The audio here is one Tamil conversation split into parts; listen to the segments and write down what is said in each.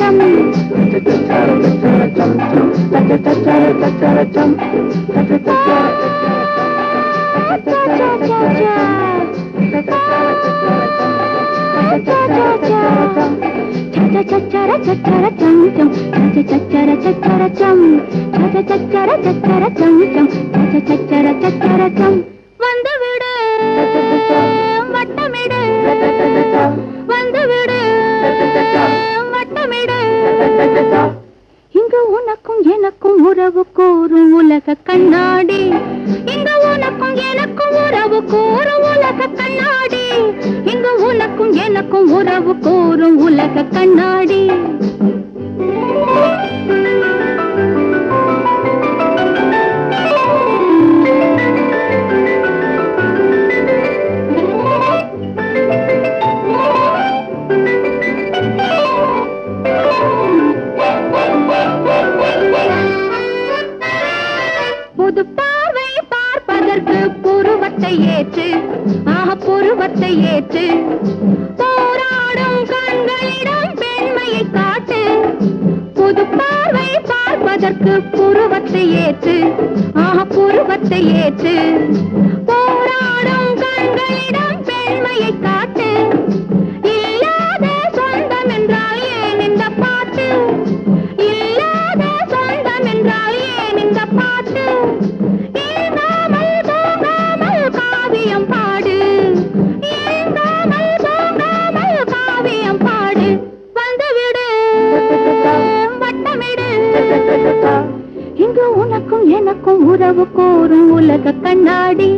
வந்துவிடு வட்டமிடு வந்துவிடு வட்டமிடு இங்கு உனக்கும் எனக்கும் உறவு கூறும் உலக கண்ணாடி இங்கு உனக்கும் எனக்கும் உறவு கூறும் உலக கண்ணாடி இங்கு உனக்கும் எனக்கும் உறவு கூறும் உலக கண்ணாடி புது பார்வை பார்ப்பதற்கு புருவத்தை ஏற்று புருவத்தை ஏற்று போராடும் கண்களிடம் பெண்மையை காட்டு புது பார்வை பார்ப்பதற்கு புருவத்தை ஏற்று புருவத்தை ஏற்று போராடும் கண்களிடம் பெண்மையை காட்டு இல்லாத சொந்தம் என்றால் ஏன் இந்த பாட்டு இல்லாத சொந்தம் என்றால் ஏன் இந்த பாட்டு இல்லாமல் போகாமல் காவியம் பாடு இல்லாமல் போகாமல் காவியம் பாடு வந்துவிடு வட்டமிடு இங்கு உனக்கும் எனக்கும் உறவு கூறும் உலக கண்ணாடி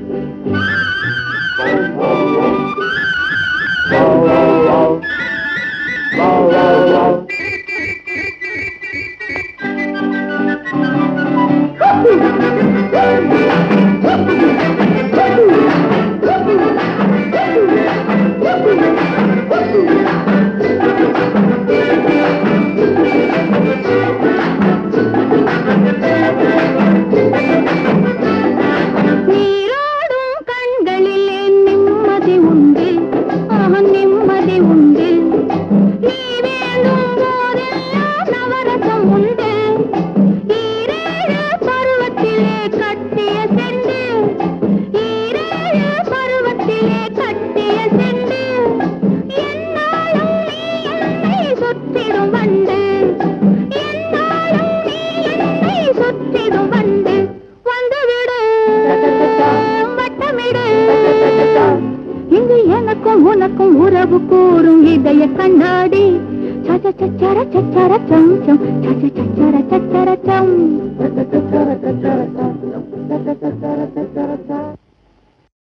நீராடும் கண்களிலே நிம்மதி உண்டு நிம்மதி உண்டு நீ வேண்டும் போதெல்லாம் நவரசம் உண்டு ஈரேழு பருவத்திலே கட்டிய செண்டு ஈரேழு பருவத்திலே கட்டிய செண்டு என்னாலும் நீ என்னை சுற்றிடும் வண்டு என்னாலும் நீ என்னை சுற்றிடும் வண்டு வந்துவிடு வட்டமிடு இங்கு எனக்கும் உனக்கும் உறவு கூறும் இதய கண்ணாடி சச்சர சச்சர சம் சம் சச்சர சச்சர சம்